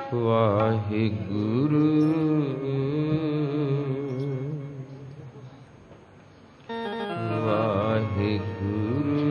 वाहिगुरु वाहिगुरु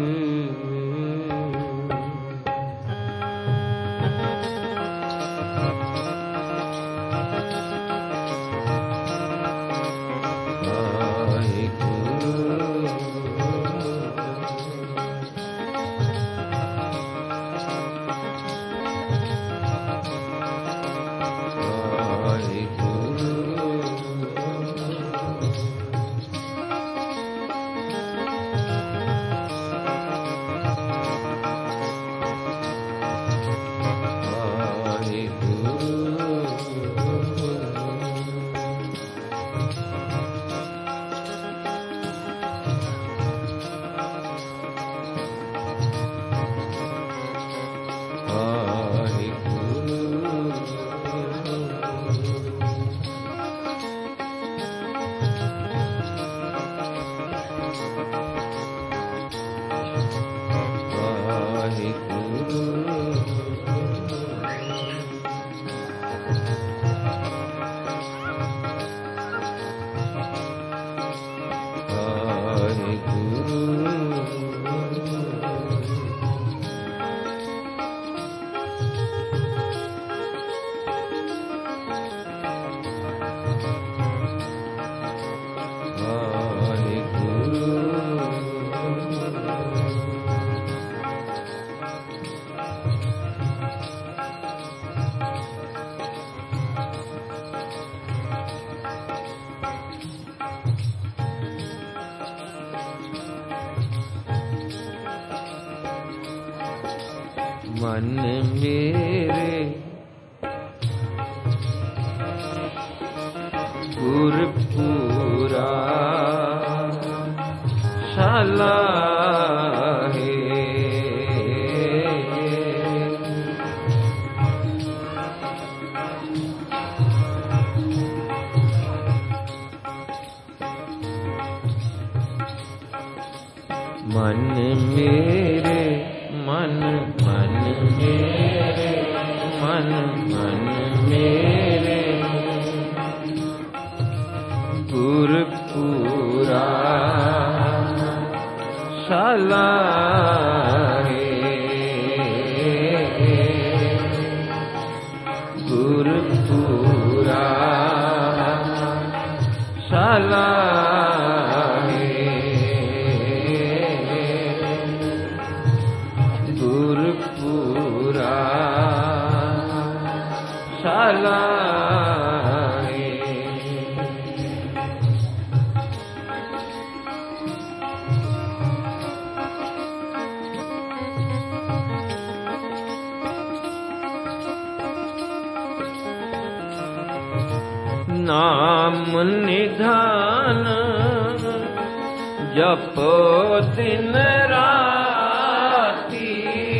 मन मेरे गुरपुरा शाला है मन मेरे मन मन मेरे मन मन मेरे गुरपुरा शाला है गुरपुरा शाला नाम निधान जपो दिन राती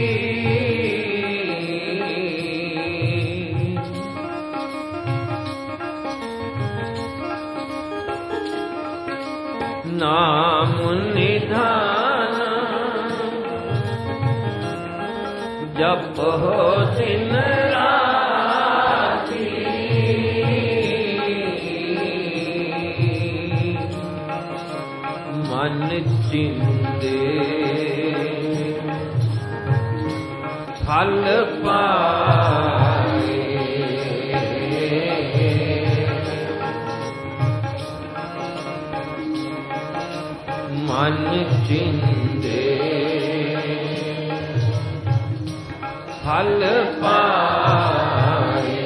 नाम निधान जपो दिन मन चिंदे फल पाए मन चिंदे फल पाए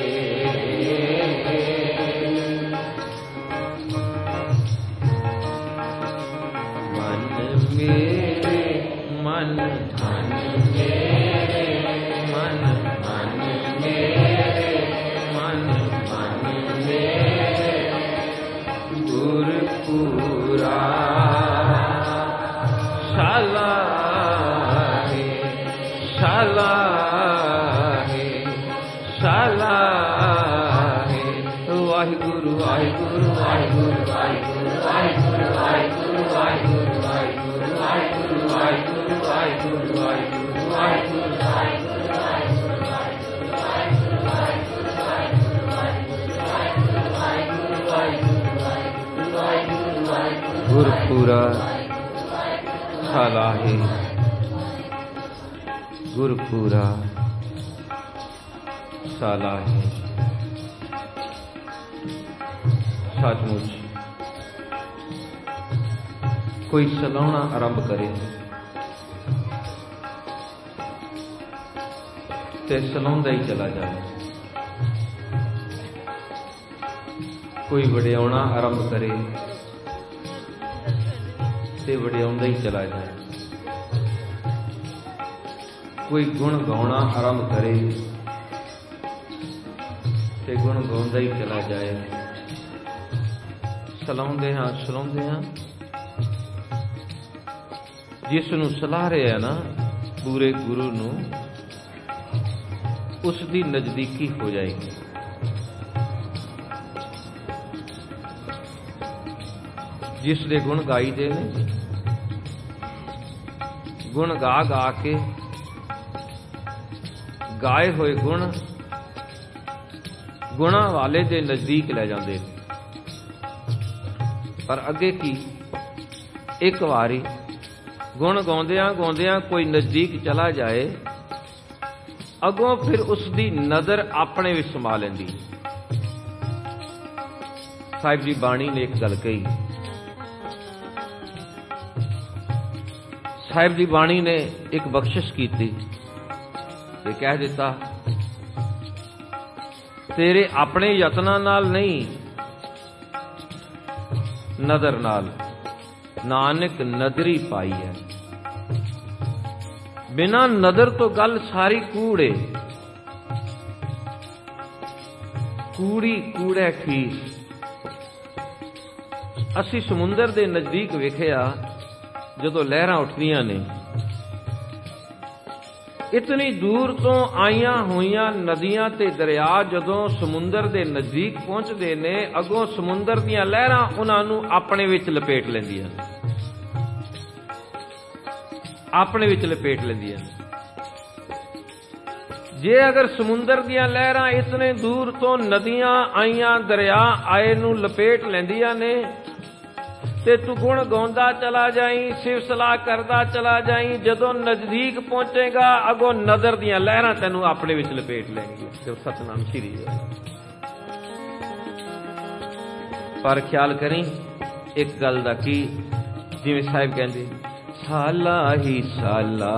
मेरे मन मन मेरे मन मन मेरे मन मन मेरे गुरपुरा शाला है शाला है शाला है वाहिगुरु वाहिगुरु वाहिगुरु वाहिगुरु वाहिगुरु वाहिगुरु वाहिगुरु वाहिगुरु वाहिगुरु वाहिगुरु वाहिगुरु वाहिगुरु वाहिगुरु वाहिगुरु वाहिगुरु वाहिगुरु गुरपुरा सालाहे गुरपुरा सालाहे। सचमुच कोई सलाहना आरंभ करे ते सलाउंदा ही चला जाए, कोई वड्याउणा आरंभ करे ते वड्याउंदा ही चला जाए, कोई गुण गाउणा आरंभ करे ते गुण गाउंदा ही चला जाए। सलाउंदे हां सलाउंदे हां, जिसनूं सलाह रहे ना पूरे गुरु नूं, उसकी नजदीकी हो जाएगी। जिसले गुण गाई दे ने, गुण गा गा के गाए हुए गुण गुणा वाले दे नजदीक ले जाते। पर अगे की एक बारी गुण गाउंदियां गाउंदियां कोई नजदीक चला जाए, अगों फिर उसकी नजर अपने भी समा लेंदी। साहिब जी बाणी ने एक गल कही, साहिब जी बाणी ने एक बख्शिश की थी ते कह दिता, तेरे अपने यत्नां नाल नहीं, नदर नाल नानक नदरी पाई है। बिना नदर तो गल सारी कूड़े, कूड़ी कूड़े खीस। असी समुंदर दे नजदीक वेखिया जदों लहरां उठदियां ने, इतनी दूर तो आईयां होईयां नदियां ते दरिया जदों समुंदर दे नजदीक पहुंचदे ने, अगों समुंदर दीयां लहरां उन्हां नूं अपने विच लपेट लैंदियां, अपने विच लपेट लैंदियां। जे अगर समुंदर दीयां लहरां इतने दूर तो नदियां आईयां दरिया आए नूं लपेट लैंदियां ने, ते तू गुण गाउंदा चला जाई, शिव सलाह करदा चला जाई, जदों नजदीक पहुंचेगा अगों नदर दीयां लहरां तैनूं अपने विच लपेट लैणगियां। जब सतनाम श्री है। पर ख्याल करी एक गल दा की, जिवें साहिब कहंदे साला ही साला,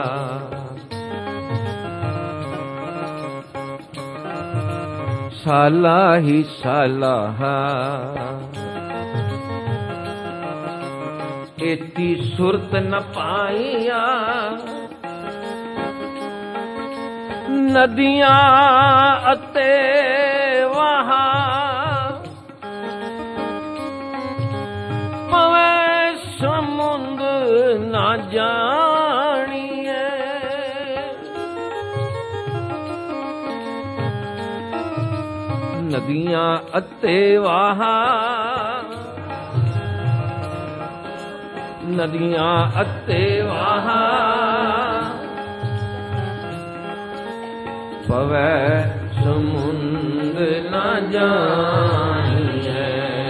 साला ही साला, एती सुरत न पाइया नदियां अते वहां, पवे समुंद ना जानिए। नदियां अते वहां, नदियां अते वहां, पवै समुंद ना जानिए।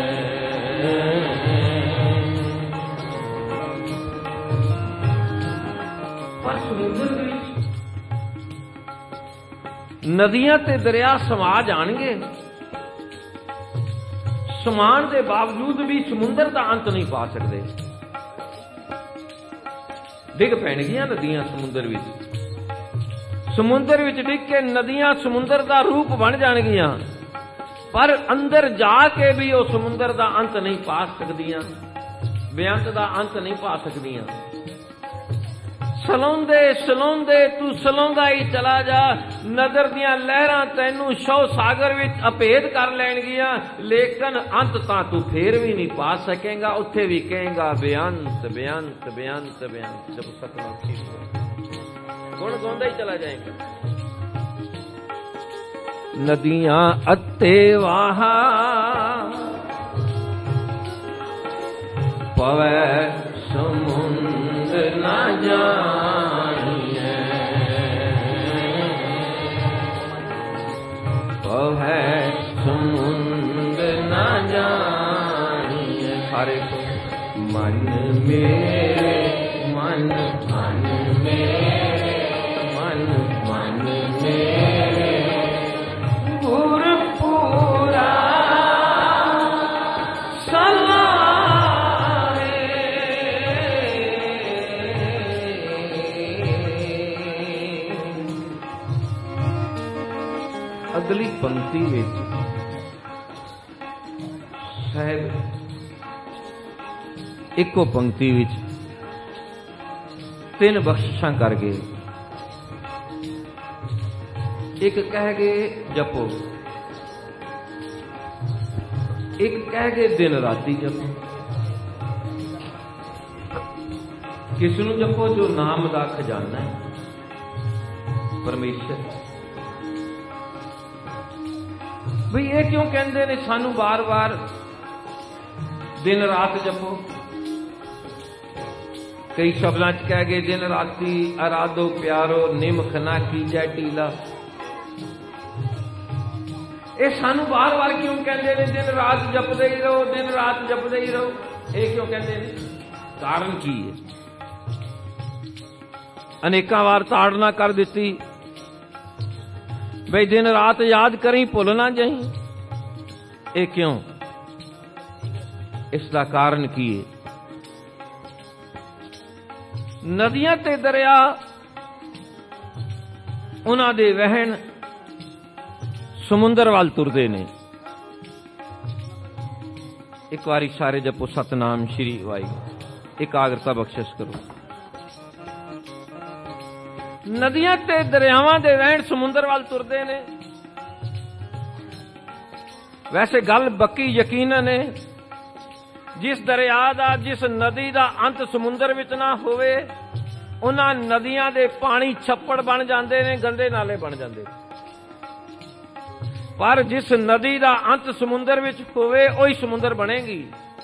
पर समुंदर विच नदियां ते दरिया समा जाणगे, समान के बावजूद भी समुंदर का अंत नहीं पा सकते। डिग पैणगियां नदियां समुंदर विच, समुंदर विच डिग के नदियां समुंदर का रूप बन जाणगियां, पर अंदर जाके भी वो समुंदर का अंत नहीं पा सकदियां, बेअंत का अंत नहीं पा सकदियां। सलाउंदे सलाउंदे तू सलाउंदा ही चला जा, नजर दियां लहरां तैनू शौ सागर विच अभेद कर लैणगियां, लेकिन अंत तां तू फेर भी नहीं पा सकेगा। उत्थे भी कहेगा बेअंत बेअंत बेअंत बेअंत। जब सतनाम श्री गुण गाउंदा ही चला जाएगा। नदियां अते वहां, पवै समुंद ना जानिए, पवै समुंद ना जानिए। सारे को मन मेरे मन मन मेरे मन मन मेरे गुरपुरा अगली पंक्ति में साहब इको पंक्ति विच तीन बख्शिशां कर गए। एक कह गए जपो, एक कह गए दिन राती जपो। किसनू जपो? जो नाम दा खजाना है परमेश्वर। भाई ये क्यों कहते ने सानू बार बार दिन रात जपो? कई शब्दां च कह गए दिन राती आराधो प्यारो निमख ना कीजै टीला। ये सानू बार बार क्यों कहते ने दिन रात जपदे ही रहो, दिन रात जपदे ही रहो? ये क्यों कहते हैं? कारण की है? अनेका बार ताड़ना कर दी भाई दिन रात याद करी भुल ना जाई। ये क्यों? इसका कारण की है? नदियां ते दरिया उन्हां दे वहन समुंदर वाल तुरदे ने। एक बारी सारे जपो सतनाम श्री वाहिगुरू। एकाग्रता बख्शिश करो। नदियां ते दरियावां दे वहन समुंदर वाल तुरदे ने। वैसे गल बक्की यकीनन है जिस दरिया दा जिस नदी दा अंत समुंदर विच ना होवे उन्हां नदियां दे पानी छप्पड़ बन जांदे ने, गंदे नाले बन जांदे। पर जिस नदी दा अंत समुंदर विच होवे ओही समुंदर बनेगी।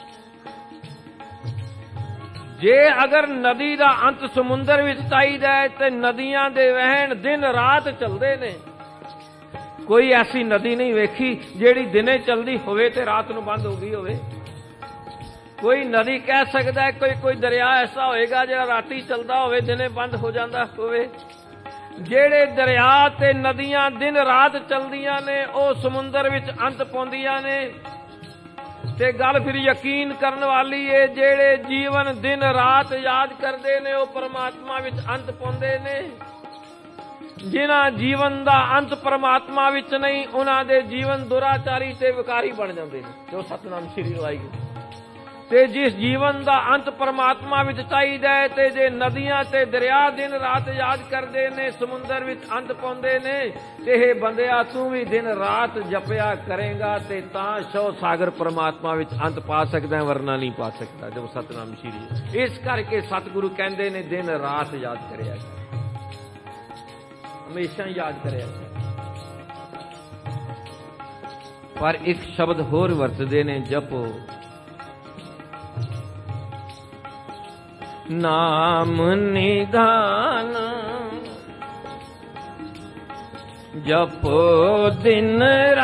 जे अगर नदी दा अंत समुंदर विच चाहीदा है ते नदियां दे वहन दिन रात चलदे ने। कोई ऐसी नदी नहीं वेखी जेड़ी दिने चलदी होवे ते रात नूं बंद हो गई होवे। कोई नदी कह सकता है कोई दरिया ऐसा होएगा जो राती चलता होवे दिने बंद हो जाता होवे। जेड़े दरिया ते नदियां दिन रात चलदियां ने ओ समुंदर विच अंत पाउंदियां ने। ते गल फिर यकीन करने वाली है जेड़े जीवन दिन रात याद करते ने ओ परमात्मा विच अंत पाउंदे ने। जिन्हां जीवन दा अंत परमात्मा विच नहीं उन्हां दे जीवन दुराचारी ते विकारी बन जांदे ने। जो सतनाम श्री वाहिगुरू। ते जिस जीवन दा अंत परमात्मा विच चाहीदा है ते जे नदियां ते दरिया दिन रात याद करदे ने समुंदर विच अंत पाउंदे ने ते हे बंदिया तू भी दिन रात जपया करेगा ते तां शौ सागर परमात्मा विच अंत पा सकदा है, वरना नहीं पा सकदा। जब सतनाम श्री इस करके सतगुरु कहंदे ने दिन रात याद करिया कर, हमेशा याद करिया कर। पर एक शब्द होर वरतदे ने जपो। नाम निधान जपो दिन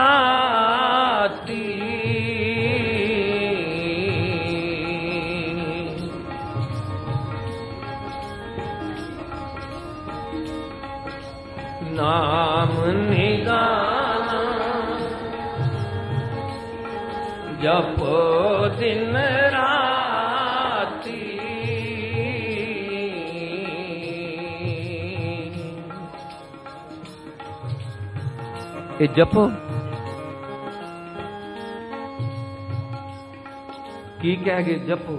राती। नाम निधान जपो दिन राती। ये जपो की कह गए? जपो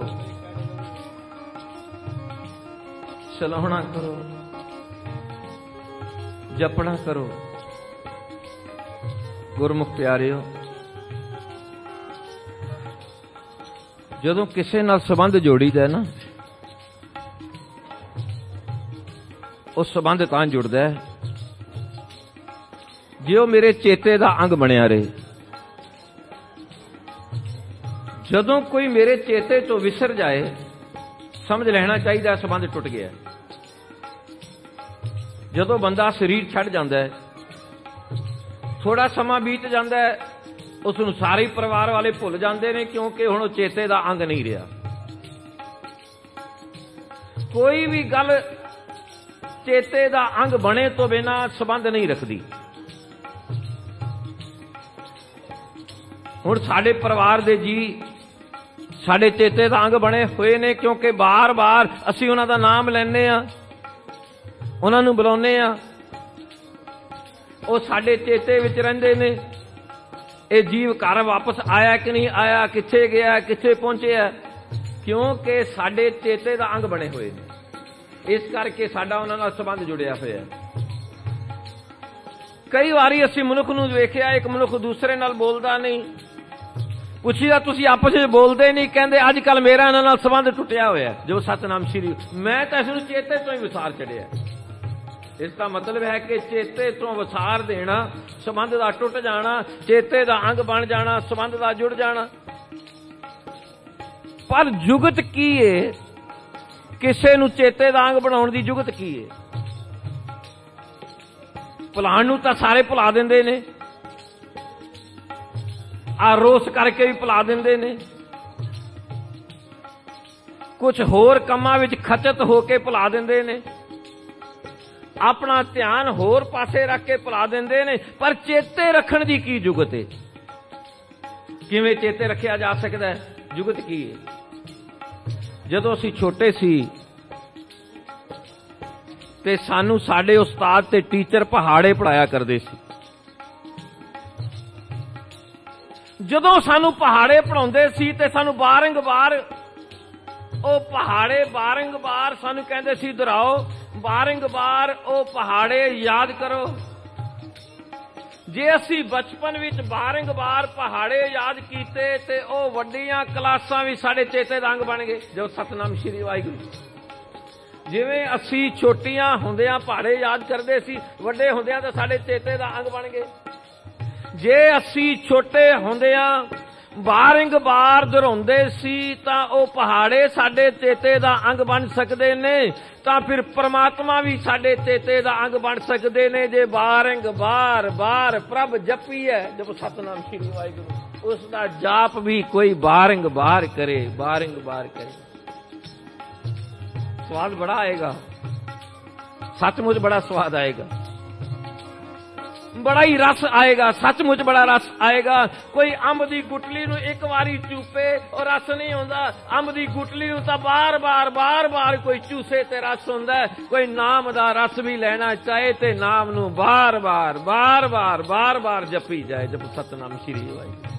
सलाहना करो, जपना करो। गुरमुख प्यारिओ, जदों किसे नाल संबंध जोड़ीदा है ना उस संबंध तां जुड़दा है जो मेरे चेते दा अंग बनिया रहे। जदों कोई मेरे चेते तो विसर जाए समझ लेना चाहिए संबंध टुट गया। जदों बंदा शरीर छड़ जाता है थोड़ा समा बीत जाता है उसनूं सारे परिवार वाले भुल जाते हैं क्योंकि हुण चेते दा अंग नहीं रहा। कोई भी गल चेते दा अंग बने तो बिना संबंध नहीं रखती। हुण साडे परिवार दे जी साडे चेते दा अंग बने हुए ने, क्योंकि बार बार असीं उन्हां दा नाम लैने आ, उन्हां नूं बुलाउने आ, ਉਹ ਸਾਡੇ चेते विच रहिंदे ने। ये जीव घर वापस आया कि नहीं आया, कित्थे गया, कित्थे पहुंचिया, क्योंकि साडे चेते दा अंग बने हुए ने। इस करके साडा उन्हां नाल संबंध जुड़िया होया। कई वारी असीं मनुख नूं वेखिया, एक मनुख दूसरे नाल बोलदा नहीं, पुछीदा तुसीं आपस विच बोलदे नहीं, कहंदे अज कल मेरा इन्हां नाल संबंध टुटिया होया। जो सतनाम श्री मैं तां इस नूं चेते तो ही विसार चढ़िया। इसका मतलब है कि चेते तो विसार देना, संबंध का टुट जाना, चेते का अंग बन जाना, संबंध का जुड़ जाना। पर जुगत की है, किसी नूं चेते का अंग बनाउण दी जुगत की है? भुलाण नूं तां सारे भुला दिंदे ने, आ रोस करके भी भुला दिंदे ने, कुछ होर कम्मां विच खचत होके भुला दिंदे ने, अपना ध्यान होर पासे रख के भुला देंदे ने। पर चेते रखण दी की जुगत है? किवें चेते रखिया जा सकदा है? जुगत की है? जदों असीं छोटे सी ते सानू साडे उस्ताद ते टीचर पहाड़े पढ़ाया करदे सी। जदों सानू पहाड़े पढ़ाउंदे सी ते सानू बारंबार ओ पहाड़े बारंबार सानू कहंदे सी दुहराओ, बारंबार ओ पहाड़े याद करो। जे असी बचपन विच बारंबार पहाड़े याद कीते ते ओ वड्डियां क्लासां भी साडे चेते दा अंग बन गए। जो सतनाम श्री वाहिगुरू, जिवें असी छोटियां हुंदियां पहाड़े याद करदे सी, वड्डे हुंदियां ते साडे चेते दा अंग बन गए। जे असी छोटे हुंदियां बारंबार दुहराउंदे सी तां ओ पहाड़े साडे चेते दा अंग बन सकदे ने, तां फिर परमात्मा भी साडे चेते दा अंग बन सकदे ने। जे बारंबार बार प्रभ जपी है, जब सतनाम श्री वाहिगुरू, उसका जाप भी कोई बारंबार करे, बारंबार करे, स्वाद बड़ा आएगा, सचमुच बड़ा स्वाद आएगा, बड़ा ही रस आएगा, सचमुच बड़ा रस आएगा। कोई अंब दी गुटली नूं एक बारी चूपे और रस नहीं होंदा, अंब दी गुटली नूं तां बार बार कोई चूसे ते रस होंदा है। कोई नाम दा रस भी लेना चाहे ते नाम नूं बार बार जपी जाए, जप सतनाम श्री वाहिगुरू।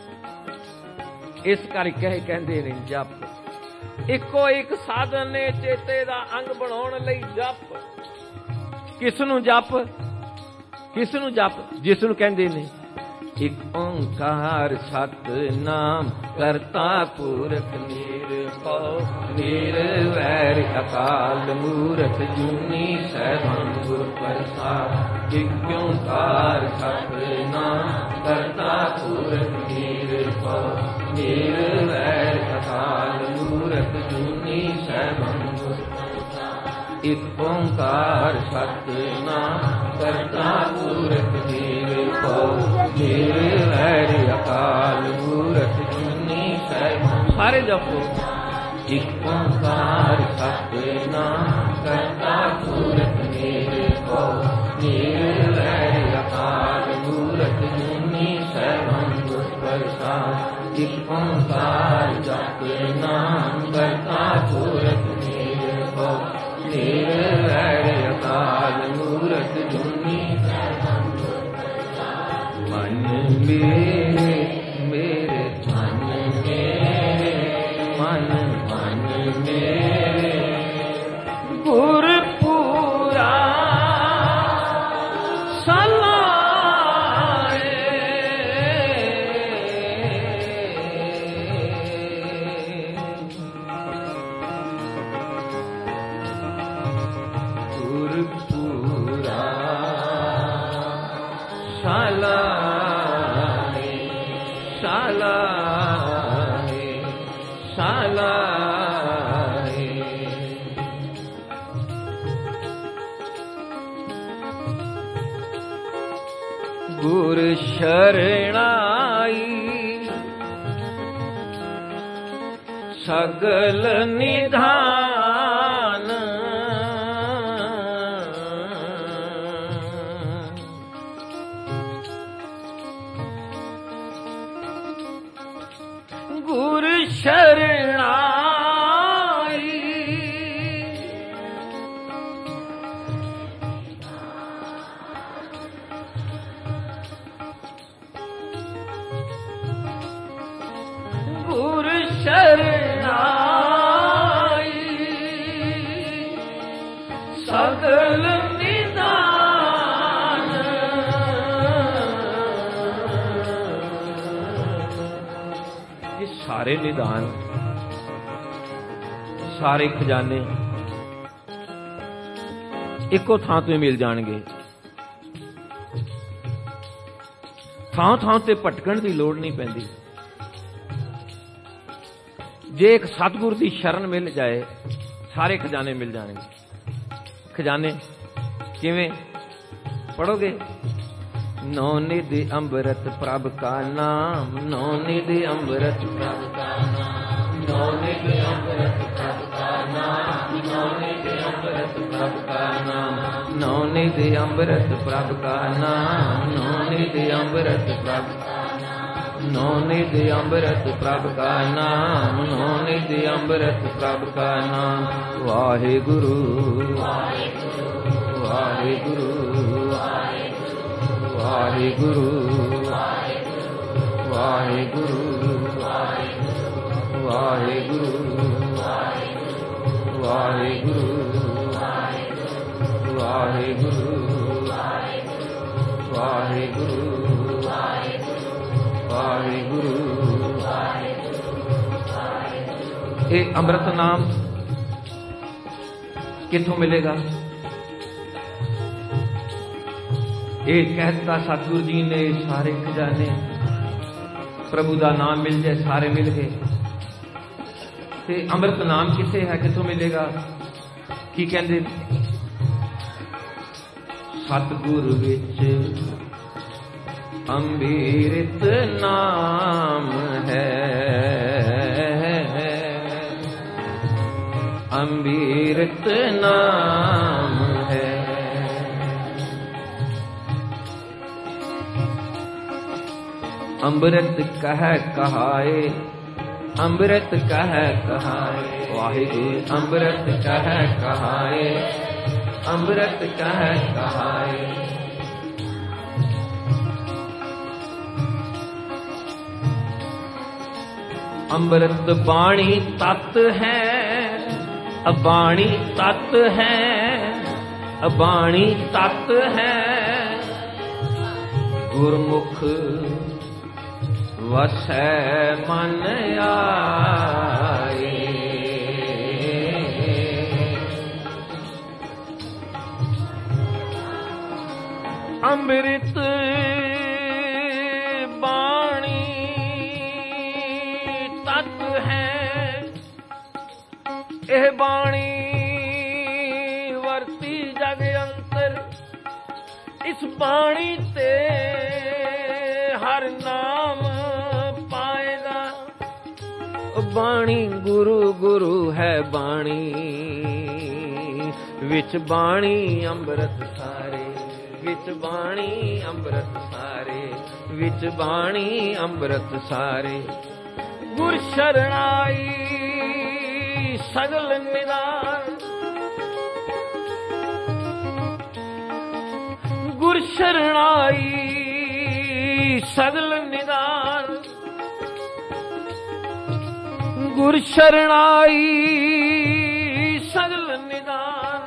इस करके कहंदे ने जप इको एक साधन ने चेते दा अंग बनाउण लई। जप किस नूं जप, किस नूं जप? जिस नूं कहंदे ने एक ओंकार सतनाम करता पुरख निरभउ निरवैर अकाल मूरत जूनी सैभं गुर प्रसाद। एक ओंकार सतनाम करता पुरख निरभउ निरवैर अकाल मूरत जूनी सैभं गुर प्रसाद। एक ओंकार सतनाम करता पुरख निरभउ निरवैर अकाल मूरत जूनी सैभं। सारे जपो। एक ओंकार सतनाम करता पुरख निरभउ निरवैर अकाल मूरत जूनी सैभं गुर प्रसाद। एक ओंकार सतनाम करता पुरख निरभउ निरवैर अकाल मूरत जूनी सैभं गुर प्रसाद। मन मेरे मेरे मन मेरे मन मन मेरे गुर पूरा गुर शरणाई सगल निधान शरणाई। गुरु शरणाई सगल निदान। ये सारे निदान, सारे खजाने ਇੱਕੋ ਥਾਂ ਤੋਂ ਮਿਲ ਜਾਣਗੇ। ਥਾਂ ਥਾਂ ਤੇ ਭਟਕਣ ਦੀ ਲੋੜ ਨਹੀਂ ਪੈਂਦੀ। ਜੇ ਇੱਕ ਸਤਿਗੁਰ ਦੀ ਸ਼ਰਨ ਮਿਲ ਜਾਏ ਸਾਰੇ ਖਜ਼ਾਨੇ ਮਿਲ ਜਾਣਗੇ। खजाने किवें पढ़ोगे? नौ निधि अमृत प्रभ का नाम, नौ निधि अमृत प्रभ का नाम, नौ निधि अमृत प्रभ का नाम, नौ निधि अमृत प्रभ का नाम, नौ निधि अमृत प्रभ का नाम, नौ निधि अमृत प्रभ, नौ निधि अमृत प्रभ का नाम, नौ निधि अमृत प्रभ का नाम। वाहे गुरु वाहे गुरु वाहे गुरु वाहे गुरु वाहे गुरु वाहे गुरु वाहे गुरु वाहे गुरु। ये अमृत नाम किथों मिलेगा? ये कहता सतगुरु जी ने सारे खजाने प्रभु का नाम मिल जाए सारे मिल गए। ते अमृत नाम किथे है, किथों मिलेगा? की कहते? सतगुरु विच अमृत नाम है, अमृत नाम है। अमृत कह कहाए, अमृत कह कहाए, वाहिगुरु अमृत कह कहाए, अमृत कह कहाए। अमृत बाणी तत् है, अबाणी तत् है, अबाणी तत् है। गुरमुख वसै मन आए, अमृत बाणी तत् है। एह बाणी वरती जग अंतर, इस बाणी ते हर नाम पाएगा। बाणी गुरु गुरु है बाणी, विच बाणी अमृत सारे, विच बाणी अमृत सारे, विच बाणी अमृत सारे। गुर शरणाई सगल निदान, गुर शरणाई सगल निदान, गुर शरणाई सगल निदान।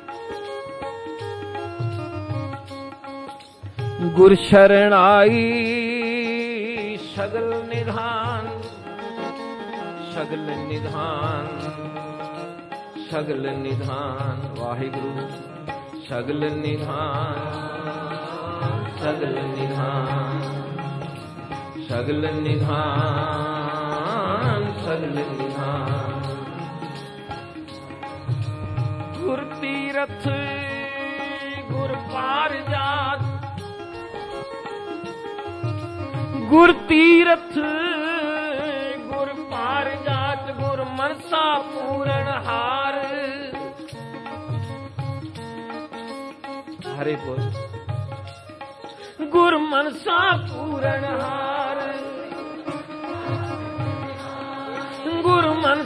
गुर शरणाई सगल निधान, सगल निधान, सगल निधान। वाहिगुरु सगल निधान, सगल निधान, सगल निधान, सगल निधान। गुर तीरथ गुर पार जात, गुर तीरथ गुर पार जात। गुर मनसा पूरण हार, हरे बोल। गुर मनसा पूरण हार,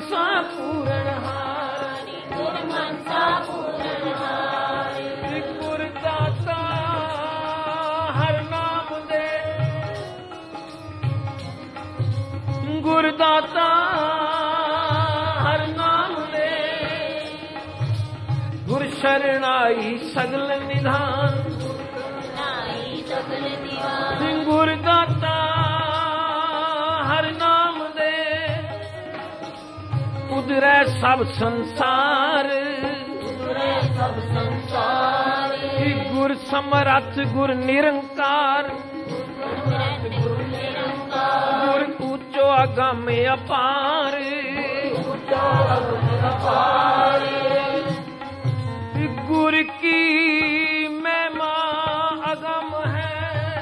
मनसा पूरण हारी, गुर मनसा पूरण हारी, गुर दाता हर नाम दे, गुर दाता हर नाम दे, गुर शरणाई सगल निधान, नाई सगल निवान, गुर दाता हर नाम दे, उधरे सब संसार, उधरे सब संसार, गुर समरथ गुर निरंकार, गुर निरंकार, गुर ऊंचो अगम अपार, ऊंचो अगम अपार, गुर की महिमा अगम है,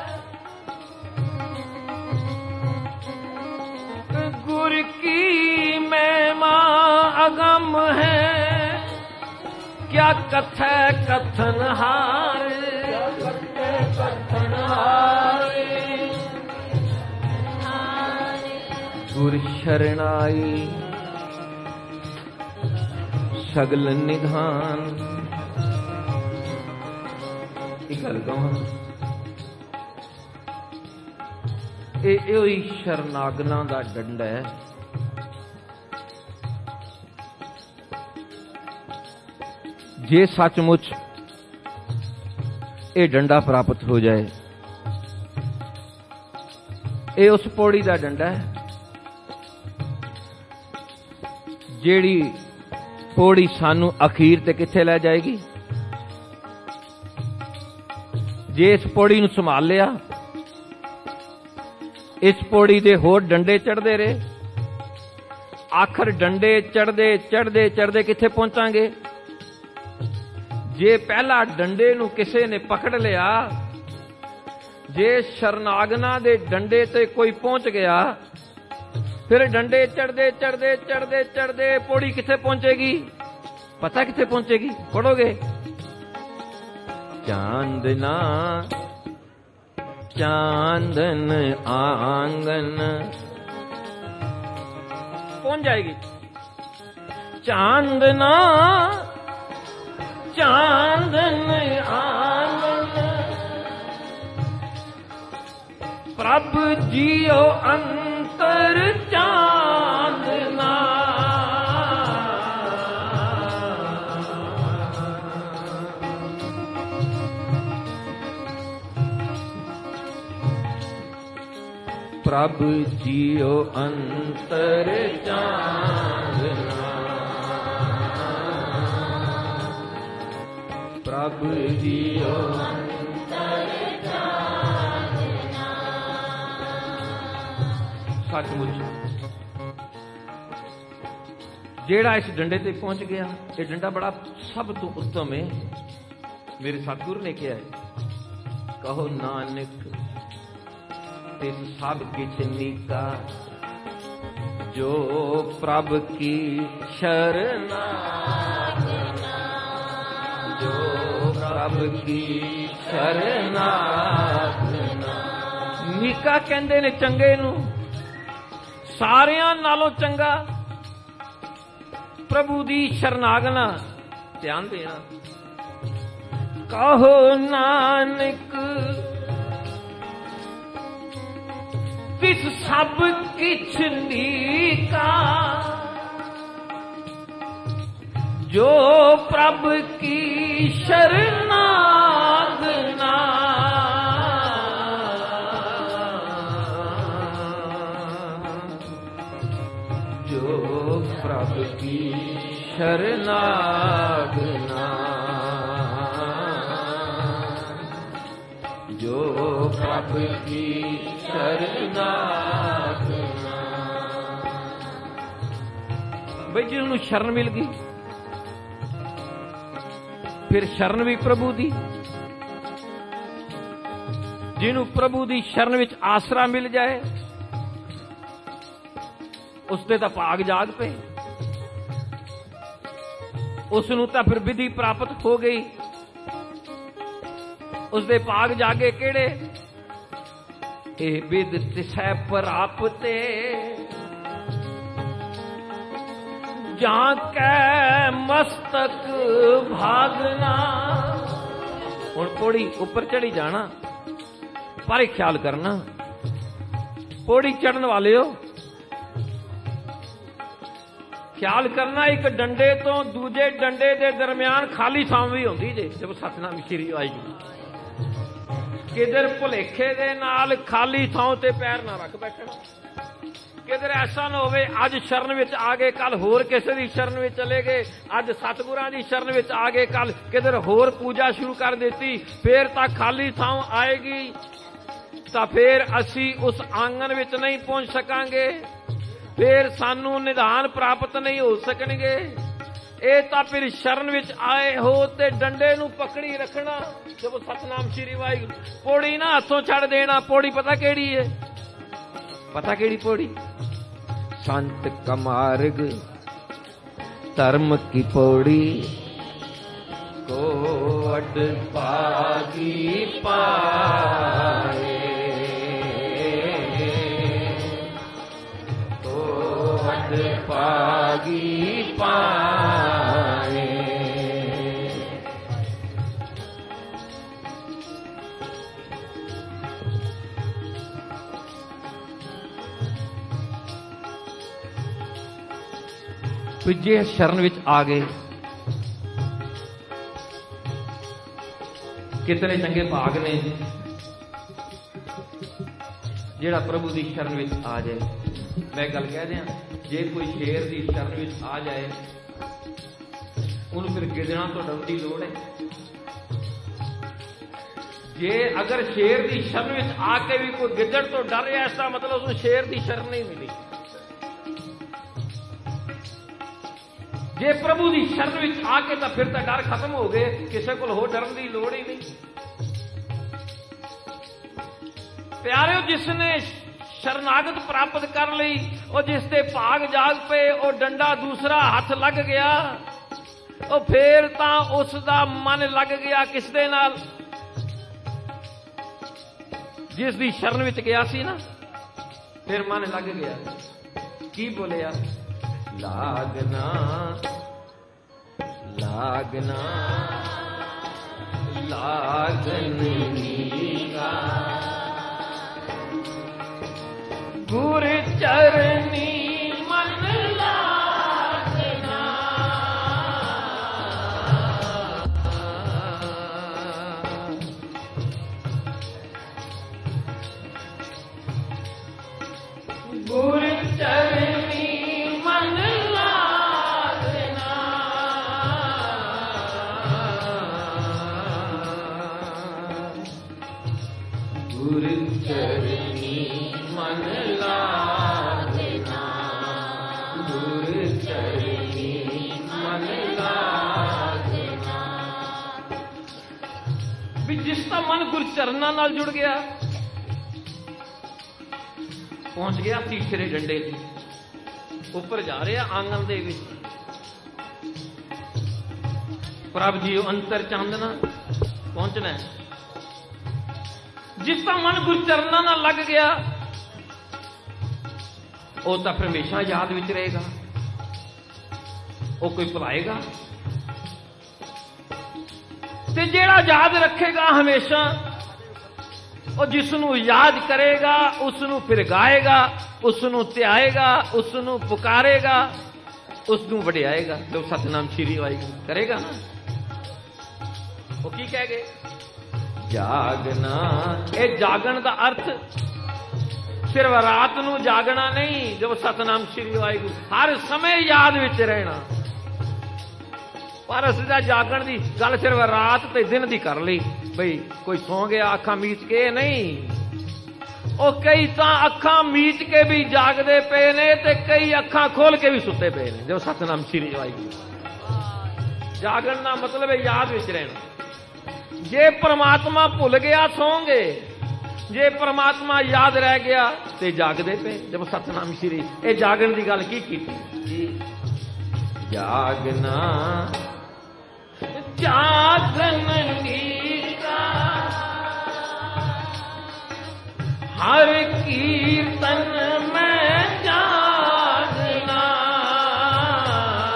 गुर की महिमा अगम है, क्या कथे कथन हार, कथन हार, गुर शरणाई सगल निधान। एक गल कहां, ये शरनागना दा डंडा है। जे सचमुच ये डंडा प्राप्त हो जाए, ये उस पौड़ी का डंडा है जेड़ी पौड़ी सानू अखीर ते किथे लै जाएगी। जे इस पौड़ी नूं संभाल लिया, इस पौड़ी दे होर डंडे चढ़ते रहे, आखिर डंडे चढ़ते चढ़ते चढ़ते किथे पहुंचांगे। जे पहला डंडे नूं किसे ने पकड़ लिया, जे शरनागना दे डंडे ते कोई पहुंच गया, फिर डंडे चढ़ते चढ़ते चढ़ते चढ़ते पौड़ी किथे पहुंचेगी? पता किथे पहुंचेगी? पढ़ोगे, चांदना चांदन आंगन पहुंच जाएगी। चांदना चांदन आंगन, प्रभ जियो अंतर चांदना, प्रभ जियो अंतर चांदना, प्रभ जियो अंतर चांदना। सचमुच जेड़ा इस डंडे ते पहुंच गया, ये डंडा बड़ा सब तो उत्तम है। मेरे सतगुरु ने कहा है, कहो नानक तिस सब किछ नीका, जो प्रभ की शरना, जो प्रभ की शरना। नीका कहंदे ने चंगे नू, सारियां नालों चंगा प्रभु दी शरनागना। ध्यान देना, कहो नानक तिस सब किछ नीका, जो प्रभ की शरनागना, जो प्रभ की शरनागना, जो प्रभ की शरनागना। भाई जिन्होंने शरण मिल गई, फिर शरण भी प्रभु दी। जिन्हों प्रभु दी शरण विच आसरा मिल जाए, उसने तो भाग जाग पे, उसनों तो फिर विधि प्राप्त हो गई। उसदे भाग जागे केड़े? ए विद तिसै प्राप्ते, झांकै मस्तक भागना। हुण पौड़ी उपर चढ़ी जाना, पर एक ख्याल करना, पौड़ी चढ़न वाले हो ख्याल करना, एक डंडे तो दूजे डंडे के दरम्यान खाली थां भी होंदी जे जब सतनाम श्री वाहिगुरू। किधर भुलेखे दे नाल खाली थां ते पैर ना रख बैठना, किधर ऐसा ना होवे अज शरण विच आ गए कल होर किसी दी शरण विच चले गए, अज सतगुरां दी शरण विच आ गए कल किधर होर पूजा शुरू कर देती, फिर तां खाली थां आएगी तां फिर असी उस आंगन विच नहीं पहुंच सकांगे, फिर सानू निधान प्राप्त नहीं हो सकणगे। ਇਹ ਤਾਂ ਫਿਰ ਸ਼ਰਨ ਵਿੱਚ ਆਏ ਹੋ ਤੇ ਡੰਡੇ ਨੂੰ ਪਕੜੀ ਰੱਖਣਾ ਜਦੋਂ ਸਤਨਾਮ ਸ਼੍ਰੀ ਵਾਹਿਗੁਰੂ। ਪੌੜੀ ਨਾ ਹੱਥੋਂ ਛੱਡ ਦੇਣਾ। ਪੌੜੀ ਪਤਾ ਕਿਹੜੀ ਹੈ? ਪਤਾ ਕਿਹੜੀ ਪੌੜੀ? ਸੰਤ ਕਮਾਰਗ ਧਰਮ ਕੀ ਪੌੜੀ ਕੋ ਅਡ ਪਾਗੀ ਪਾਏ, ਕੋ ਅਡ ਪਾਗੀ ਪਾਏ। ਜੇ ਸ਼ਰਨ ਵਿੱਚ ਆ ਗਏ, ਕਿਤਨੇ ਚੰਗੇ ਭਾਗ ਨੇ ਜਿਹੜਾ ਪ੍ਰਭੂ ਦੀ ਸ਼ਰਨ ਵਿੱਚ ਆ ਜਾਏ। ਮੈਂ ਗੱਲ ਕਹਿ ਦਿਆਂ, ਜੇ ਕੋਈ ਸ਼ੇਰ ਦੀ ਸ਼ਰਨ ਵਿੱਚ ਆ ਜਾਏ ਉਹਨੂੰ ਫਿਰ ਗਿੱਦੜਾਂ ਤੋਂ ਡਰਨ ਦੀ ਲੋੜ ਹੈ। ਜੇ ਅਗਰ ਸ਼ੇਰ ਦੀ ਸ਼ਰਨ ਵਿੱਚ ਆ ਕੇ ਵੀ ਕੋਈ ਗਿੱਦੜ ਤੋਂ ਡਰ ਰਿਹਾ, ਇਸ ਦਾ ਮਤਲਬ ਉਸਨੂੰ ਸ਼ੇਰ ਦੀ ਸ਼ਰਨ ਨਹੀਂ ਮਿਲੀ। ਜੇ ਪ੍ਰਭੂ ਦੀ ਸ਼ਰਨ ਵਿੱਚ ਆ ਕੇ ਤਾਂ ਫਿਰ ਤਾਂ ਡਰ ਖਤਮ ਹੋ ਗਏ, ਕਿਸੇ ਕੋਲ ਹੋਰ ਡਰਨ ਦੀ ਲੋੜ ਹੀ ਨਹੀਂ। ਪਿਆਰਿਓ, ਜਿਸਨੇ शरणागत प्राप्त कर ली, और जिसते भाग जाग पे और डंडा दूसरा हथ लग गया, और फिर तां उसदा मन लग गया किस दे नाल? जिस दी शरण विच गया सी ना, फिर मन लग गया। की बोलिया? लागना लागना लागनी का गुर चरनी मन लागना, गुर चरनी मन लागना, गुर चरनी मन लागना, गुर चरनी मन लागना। भी जिसका मन गुर चरना नाल जुड़ गया, पहुंच गया तीसरे डंडे ऊपर जा रहे आंगन दे विच। प्रभ जी अंतर चांदना पहुंचना है। जिसका मन गुर चरना नाल लग गया, वो तो फिर हमेशा याद विच रहेगा, वो कोई भुलाएगा ते जेड़ा याद रखेगा हमेशा, और जिसनू याद करेगा उसनू फिर गाएगा, उसनू त्याएगा, उसनू पुकारेगा, उसनू वडियाएगा। जो सतनाम श्री वाहिगुरू करेगा ना, वो की कह गए? जागना। ये जागन का अर्थ सिर्फ रात नू जागना नहीं, जब सतनाम श्री वाहिगुरू हर समय याद विच रहना। पर असदा जागण दी गल सिर्फ रात ते दिन दी कर ली, बई कोई सौ गया अखा मीच के नहीं। ओ कई तां अखा मीच के भी जागदे पे ने ते कई अखा खोल के भी सुते पे ने। जब सतनाम श्री वाहिगुरू जागण दा मतलब है याद विच रहना। जे परमात्मा भुल गया सौंगे, जे परमात्मा याद रह गया ते जागदे पे। जब सतनाम श्री ये जागण की गल की जागना जागन नीका हर कीर्तन में जागना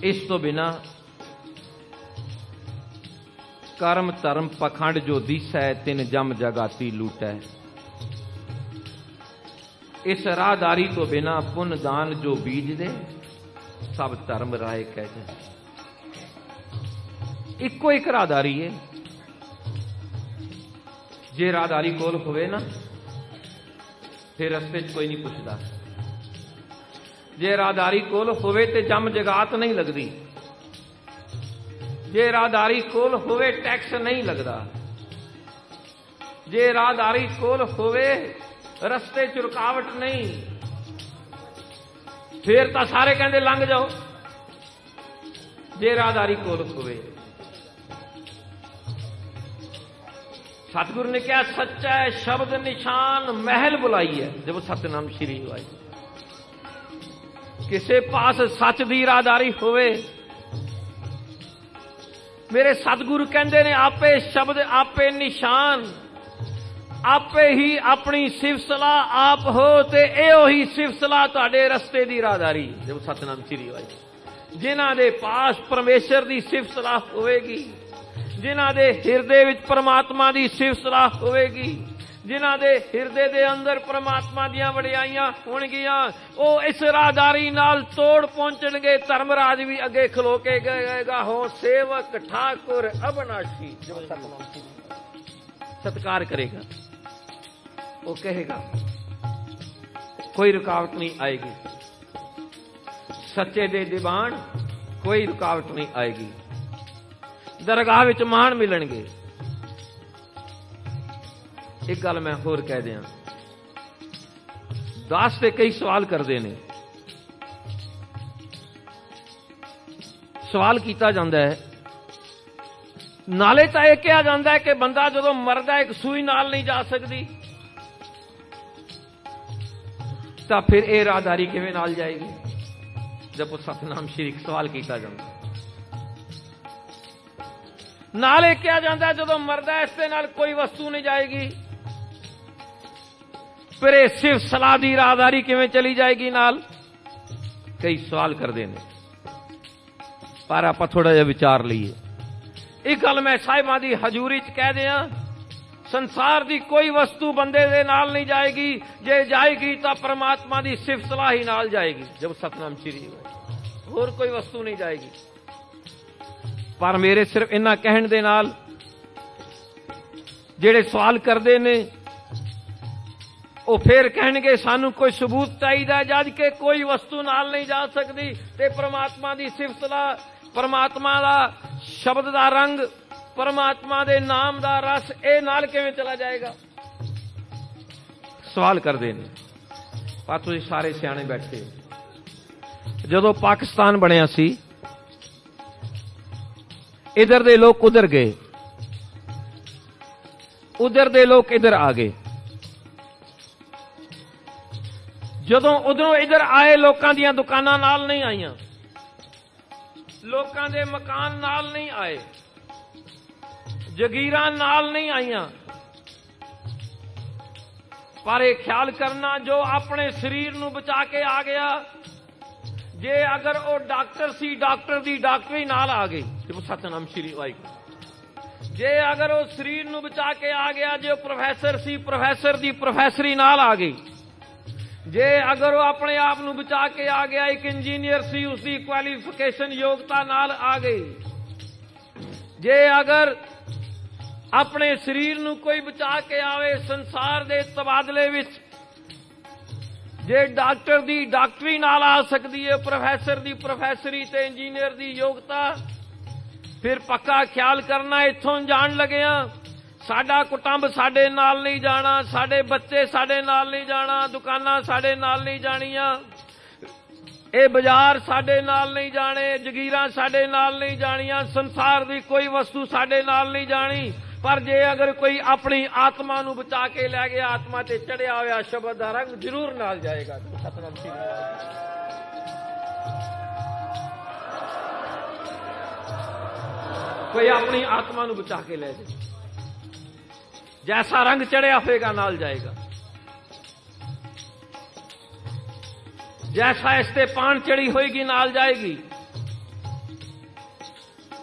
इस तो बिना कर्म धर्म पखंड जो दिसै तिन जम जगाती लूटै। इस राहदारी तो बिना पुन दान जो बीज दे सब धर्म राय कह जाए। इको एक राहदारी है। जे राहदारी कोल होवे ना फिर रस्ते च कोई नहीं पुछदा। जे राहदारी कोल होवे ते जम जगात नहीं लगदी। जे राहदारी कोल होवे टैक्स नहीं लगदा। जे राहदारी कोल होवे रस्ते च रुकावट नहीं। फिर तो सारे कहते लंघ जाओ। जे राहदारी कोल होवे। सतगुरु ने क्या सच्चा है शब्द निशान महल बुलाई है जब सतनाम श्री आई। किसे पास सच दी राहदारी होवे। मेरे सतगुरु कहते ने आपे शब्द आपे निशान आपे ही अपनी सिफत सलाह आप हो ते एहो ही सिफत सलाह तुहाडे रस्ते दी राहदारी जब सतनाम श्री आई। जिन्हां दे पास परमेश्वर दी सिफत सलाह होवेगी, जिन्हां दे हिरदे विच परमात्मा दी सिफत सलाह होवेगी, जिन्हां दे हिरदे दे अंदर परमात्मा दियां वडियाईयां होणगियां, ओ इस राहदारी नाल तोड़ पहुंचणगे। धर्मराज भी अगे खलो के गएगा हो सेवक ठाकुर अविनाशी जब सतनाम श्री सत्कार करेगा। वो कहेगा कोई रुकावट नहीं आएगी। सच्चे दे दीवान कोई रुकावट नहीं आएगी। दरगाह विच मान मिलणगे। एक गल मैं होर कह दियां, दास ते कई सवाल करदे ने। सवाल कीता जांदा है नाले तो यह कहा जाता है कि बंदा जो मरदा एक सूई नाल नहीं जा सकती तो फिर यह राहदारी किवें नाल जाएगी। जब सतनाम श्री सवाल किया जाता नाले कहा जाता है जो मरदा इसके नाल कोई वस्तु नहीं जाएगी फिर यह सिर्फ सलाह दी राहदारी किवें चली जाएगी नाल। कई सवाल करते हैं पर आप थोड़ा जिहा विचार लीए। एक गल मैं साहिबां दी हजूरी च कह दिया, संसार दी कोई वस्तु बंदे दे नाल नहीं जाएगी। जे जाएगी तो परमात्मा दी सिफत सलाह ही नाल जाएगी जब सतनाम श्री होर कोई वस्तु नहीं जाएगी। पर मेरे सिर्फ इन्ना कहण दे नाल जेड़े सवाल करदे ने वो फिर कहणगे सानू कोई सबूत चाहिए जज के कोई वस्तु नाल नहीं जा सकती ते परमात्मा दी सिफत सलाह परमात्मा दा शब्द दा रंग परमात्मा दे नाम दा रस ए नाल किवें चला जाएगा। सवाल करदे ने पर तुसीं सारे सियाणे बैठे। जदों पाकिस्तान बनिया सी इधर दे लोग उधर गए, उधर दे लोग इधर आ गए। जदों उधरों इधर आए लोकां दीयां दुकानां नाल नहीं आईयां, लोकां दे मकान नाल नहीं आए, जगीरां नाल नहीं आईयां। पर यह ख्याल करना जो अपने शरीर नूं बचा के आ गया, जे अगर वो डॉक्टर सी डॉक्टर दी डॉक्टरी नाल आ गई तो सतनाम श्री वाहिगुरू। जे अगर वो शरीर नूं बचा के आ गया जो प्रोफैसर सी प्रोफैसर दी प्रोफैसरी नाल आ गई। जे अगर वो अपने आप नूं बचा के आ गया एक इंजीनियर सी उसकी क्वालिफिकेशन योग्यता नाल आ गई। जे अगर अपने शरीर नूं कोई बचा के आवे संसार दे तबादले विच, जे डॉक्टर दी डॉक्टरी नाल आ सकती है प्रोफैसर दी प्रोफैसरी ते इंजीनियर दी योग्यता, फिर पक्का ख्याल करना इत्थों जान लगे साडा कुटुंब साडे नाल नहीं जाना, साडे बच्चे साडे नाल नहीं जाना, दुकानां साडे नाल नहीं जानियां, ए बाजार साडे नाल नहीं जाने, जगीरां साडे नाल नहीं जानियां, संसार दी कोई वस्तु साडे नाल नहीं जानी। पर जे अगर कोई अपनी आत्मा नूं बचा के लै गया, आत्मा ते चढ़िया होया शब्द दा रंग जरूर नाल जाएगा। सतनाम श्री कोई अपनी आत्मा नूं बचा के ले जाए, जैसा रंग चढ़िया होएगा नाल जाएगा, जैसा इसते पान चढ़ी होएगी नाल जाएगी।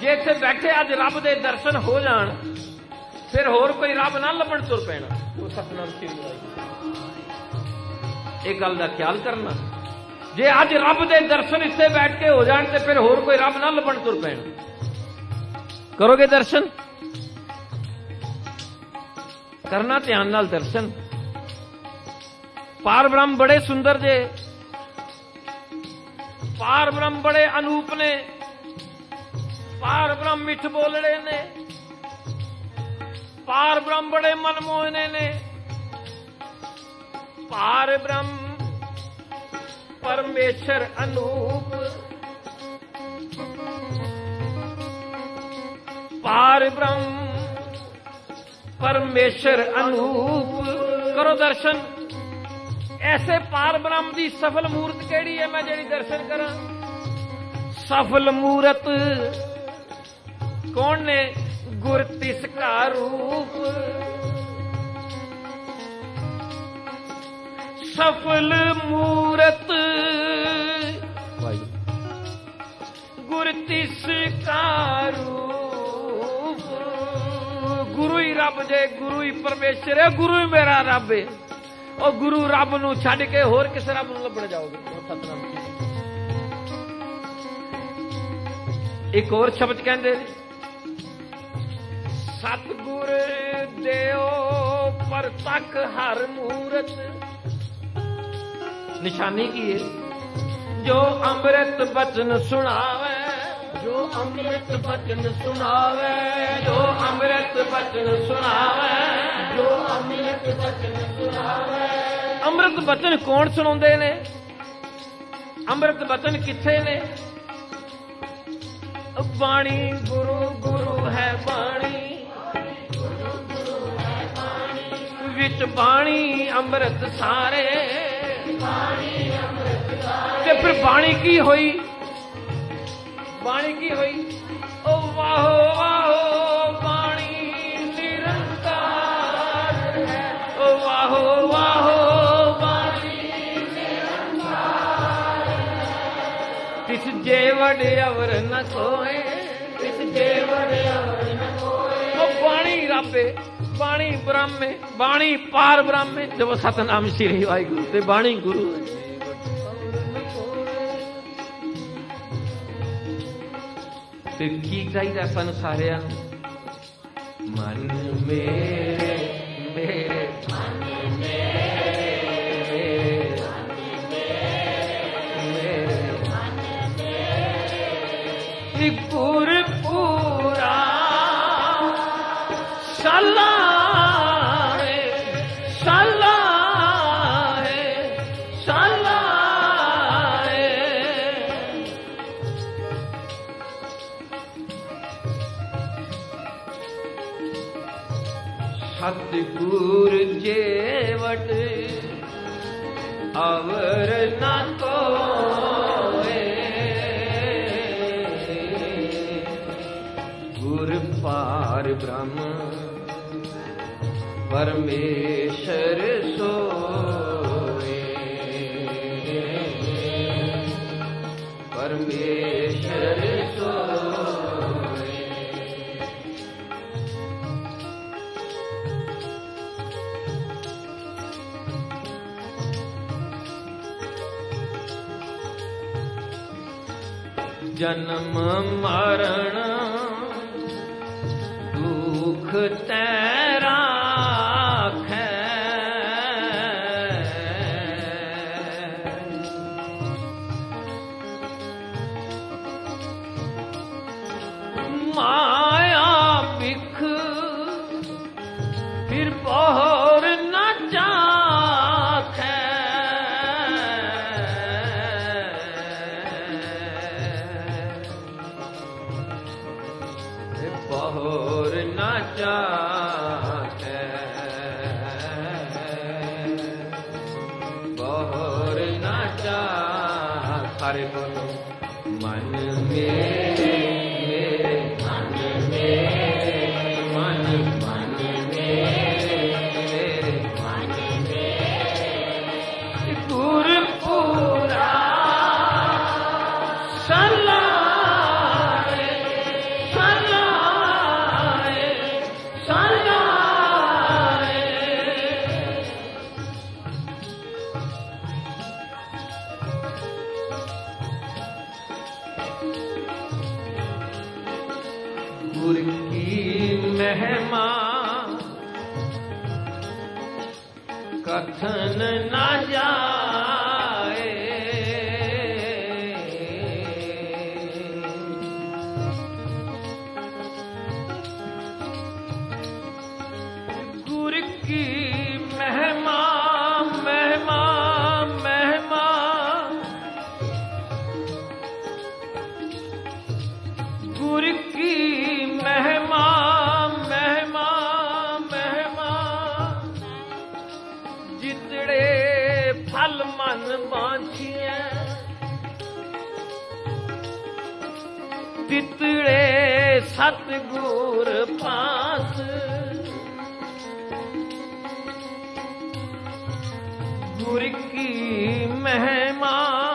ਜੇ ਇੱਥੇ ਬੈਠੇ ਅੱਜ ਰੱਬ ਦੇ ਦਰਸ਼ਨ ਹੋ ਜਾਣ ਫਿਰ ਹੋਰ ਕੋਈ ਰੱਬ ਨਾ ਲੱਭਣ ਤੁਰ ਪੈਣਾ। ਉਹ ਸਤਨਾਮ ਸ੍ਰੀ ਵਾਹਿਗੁਰੂ, ਇਹ ਗੱਲ ਦਾ ਖਿਆਲ ਕਰਨਾ। ਜੇ ਅੱਜ ਰੱਬ ਦੇ ਦਰਸ਼ਨ ਇੱਥੇ ਬੈਠ ਕੇ ਹੋ ਜਾਣ ਤੇ ਫਿਰ ਹੋਰ ਕੋਈ ਰੱਬ ਨਾ ਲੱਭਣ ਤੁਰ ਪੈਣਾ। ਕਰੋਗੇ ਦਰਸ਼ਨ? ਕਰਨਾ ਧਿਆਨ ਨਾਲ ਦਰਸ਼ਨ। ਪਾਰ ਬ੍ਰਹਮ ਬੜੇ ਸੁੰਦਰ ਜੇ, ਪਾਰ ਬ੍ਰਹਮ ਬੜੇ ਅਨੂਪ ਨੇ, ਪਾਰ ਬ੍ਰਹਮ ਮਿੱਠ ਬੋਲੜੇ ਨੇ, ਪਾਰ ਬ੍ਰਹਮ ਬੜੇ ਮਨਮੋਹਨੇ ਨੇ। ਪਾਰ ਬ੍ਰਹਮ ਪਰਮੇਸ਼ਰ ਅਨੂਪ, ਪਾਰ ਬ੍ਰਹਮ ਪਰਮੇਸ਼ਰ ਅਨੂਪ। ਕਰੋ ਦਰਸ਼ਨ। ਐਸੇ ਪਾਰ ਬ੍ਰਹਮ ਦੀ ਸਫਲ ਮੂਰਤ ਕਿਹੜੀ ਹੈ ਮੈਂ ਜਿਹੜੀ ਦਰਸ਼ਨ ਕਰਾਂ? ਸਫਲ ਮੂਰਤ ਕੌਣ ਨੇ? ਗੁਰ ਤਿਸ ਕਾ ਰੂਪ। ਸਫਲ ਮੂਰਤ ਗੁਰ ਤਿਸ ਕਾ ਰੂਪ। ਗੁਰੂ ਹੀ ਰੱਬ ਜੇ, ਗੁਰੂ ਹੀ ਪਰਮੇਸ਼ਰ ਹੈ, ਗੁਰੂ ਹੀ ਮੇਰਾ ਰੱਬ ਹੈ। ਉਹ ਗੁਰੂ ਰੱਬ ਨੂੰ ਛੱਡ ਕੇ ਹੋਰ ਕਿਸੇ ਰੱਬ ਨੂੰ ਲੱਭਣ ਜਾਓਗੇ। ਸਤਨਾਮ। ਇੱਕ ਹੋਰ ਸ਼ਬਦ ਕਹਿੰਦੇ ਨੇ, ਸਤਿਗੁਰ ਦਿਓ ਪਰਤਖ ਹਰ ਮੂਰਤ। ਨਿਸ਼ਾਨੀ ਕੀ ਹੈ? ਜੋ ਅੰਮ੍ਰਿਤ ਬਚਨ ਸੁਣਾਵੇ, ਜੋ ਅੰਮ੍ਰਿਤ ਬਚਨ ਸੁਣਾਵੇ, ਜੋ ਅੰਮ੍ਰਿਤ ਬਚਨ ਸੁਣਾਵੇ, ਜੋ ਅੰਮ੍ਰਿਤ ਬਚਨ ਸੁਣਾਵੇ। ਅੰਮ੍ਰਿਤ ਬਚਨ ਕੌਣ ਸੁਣਾਉਂਦੇ ਨੇ? ਅੰਮ੍ਰਿਤ ਬਚਨ ਕਿੱਥੇ ਨੇ? ਬਾਣੀ ਗੁਰੂ ਗੁਰੂ ਹੈ ਬਾਣੀ, ਵਿੱਚ ਬਾਣੀ ਅੰਮ੍ਰਿਤ ਸਾਰੇ। ਤੇ ਫਿਰ ਬਾਣੀ ਕੀ ਹੋਈ? ਬਾਣੀ ਕੀ ਹੋਈ? ਓ ਵਾਹੋ ਵਾਹੋ ਬਾਣੀ ਨਿਰੰਕਾਰ ਹੈ। ਓ ਵਾਹੋ ਵਾਹੋ ਬਾਣੀ ਨਿਰੰਕਾਰ ਹੈ। ਤਿਸ ਜੇ ਵਡ ਅਵਰ ਨ ਕੋਏ, ਤਿਸ ਜੇ ਵਡ ਅਵਰ ਨ ਕੋਏ। ਉਹ ਬਾਣੀ ਰੱਬੇ, ਬਾਣੀ ਬ੍ਰਹਮ ਹੈ, ਬਾਣੀ ਪਾਰ ਬ੍ਰਹਮ ਹੈ। ਜਬ ਸਤਨਾਮ ਸ੍ਰੀ ਵਾਹਿਗੁਰੂ ਤੇ ਬਾਣੀ ਗੁਰੂ ਹੈ। ਤੇ ਕੀ ਚਾਹੀਦਾ ਸਾਨੂੰ ਸਾਰਿਆਂ ਨੂੰ? ਮਨ ਮੇਰੇ ਮੇਰੇ ਮਨ ਮੇਰੇ ਗੁਰ ਪੂਰਾ ਸਲਾਹੇ ਸਲਾਹੇ ਸਲਾਹੇ। ਸਤਿਗੁਰ ਜੇਵਟ ਅਵਰ ਨਾ ਕੋਏ, ਗੁਰ ਪਾਰ ਬ੍ਰਹਮ ਪਰਮੇਸ਼ਰ ਸੋਏ, ਪਰਮੇਸ਼ਰ ਸੋਏ। ਜਨਮ ਮਰਨ ਦੁਖ ਤੇਰਾ ਖੈ, ਮਾਇਆ ਬਿਖ ਫਿਰ ਪਹਰ ਨਾ ਚਾਖੈ। ਪਹਰ ਨਾ ਚਾਖੈ, ਪਹਰ ਨਾ ਚਾਖੈ। ਸਾਰੇ ਬੋਲੋ ਮਨ ਮੇਰੇ ਮੇਰੇ ਮਨ ਮੇਰੇ ਮਨ ਮਨ ਮੇਰੇ ਮਨ ਮੇਰੇ ਗੁਰ ਪੂਰਾ ਸਲਾਹੇ कथन ना जाए। गुर की महिमा महिमा महिमा, गुर की महिमा महिमा महिमा, जितड़े फल मन बांछिए तितड़े सतगुर पास। गुर की महिमा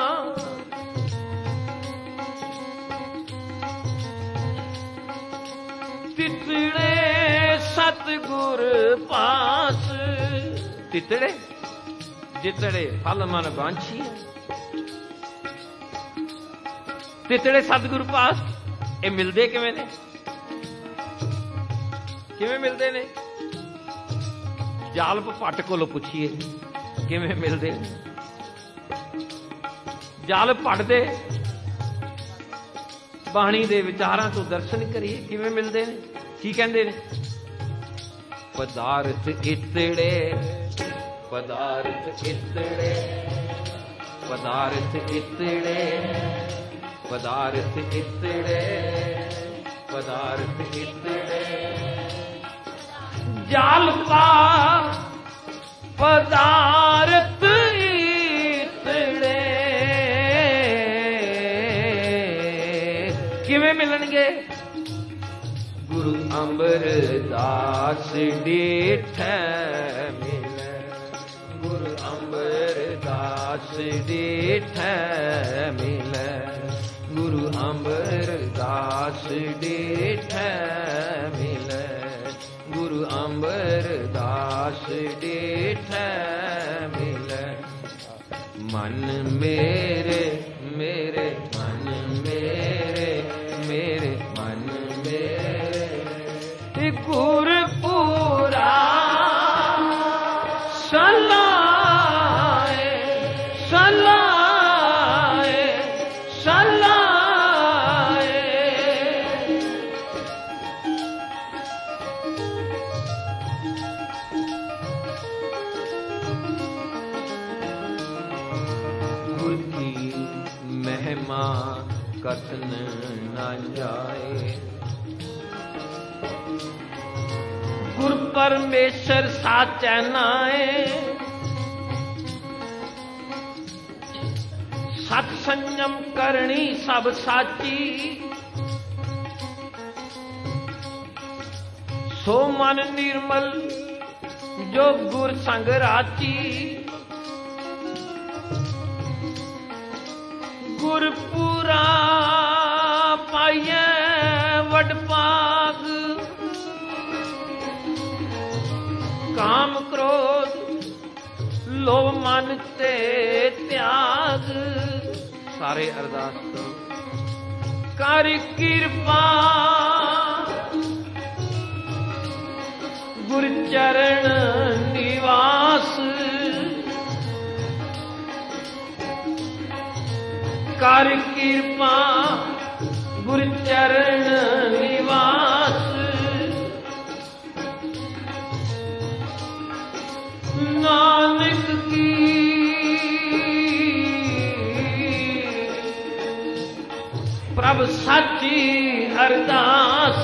तितड़े सतगुर पास। तितड़े जितड़े फल मन बांछी, तितड़े सतगुर पास। ये मिलते किवें ने? किवें मिलते ने? जालप भट्ट कोलों पुछिए किवें मिलते। जालप भट्ट दे बाणी दे विचारां तो दर्शन करिए किवें मिलते ने। की कहंदे ने? पदार्थ इतड़े पदार्थ इतड़े पदार्थ इतड़े पदार्थ इतड़े पदार्थ इतड़े, जालपा पदार्थ इतड़े। किवें मिलणगे? गुरु अमरदास डिठै मिलै, गुरु अमरदास डिठै मिलै, गुरु अमरदास डिठै मिलै, गुरु अमरदास डिठै मिलै। मन मेरे मेरे मन मेरे मेरे मन मेरे, गुरपुरा सलाए सलाए सलाए। गुर की महिमा कथन न जाए। गुर परमेश्वर साचै नाए, सत संयम करनी सब साची। सो मन निर्मल जो गुर संग राची। गुरपुरा पाइए वड पाग, काम क्रोध लोभ मन ते त्याग। सारे अरदास करो। कर कृपा गुर चरण निवास, कर कृपा गुर चरण निवास। नानक की प्रभ साची अरदास।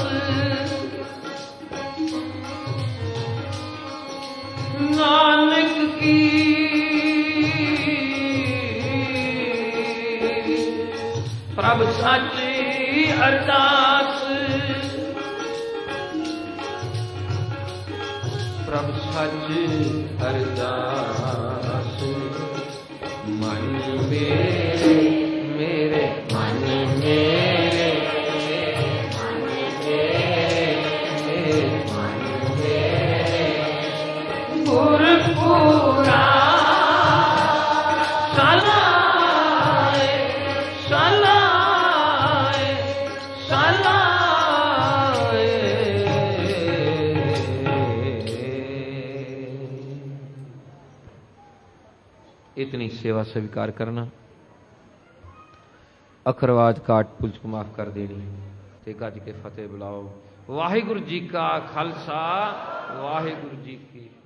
नानक की प्रभ साची अरदास। प्रभ सच अरदास। मन मेरे मेरे मन मेरे मन मेरे मन मेरे, गुरपुरा सलाए सलाए सलाए। इतनी सेवा स्वीकार करना। अखरवाद काट पुलिस को माफ कर देनी ते गज के फतेह बुलाओ। वाहिगुरु जी का खालसा वाहिगुरु जी की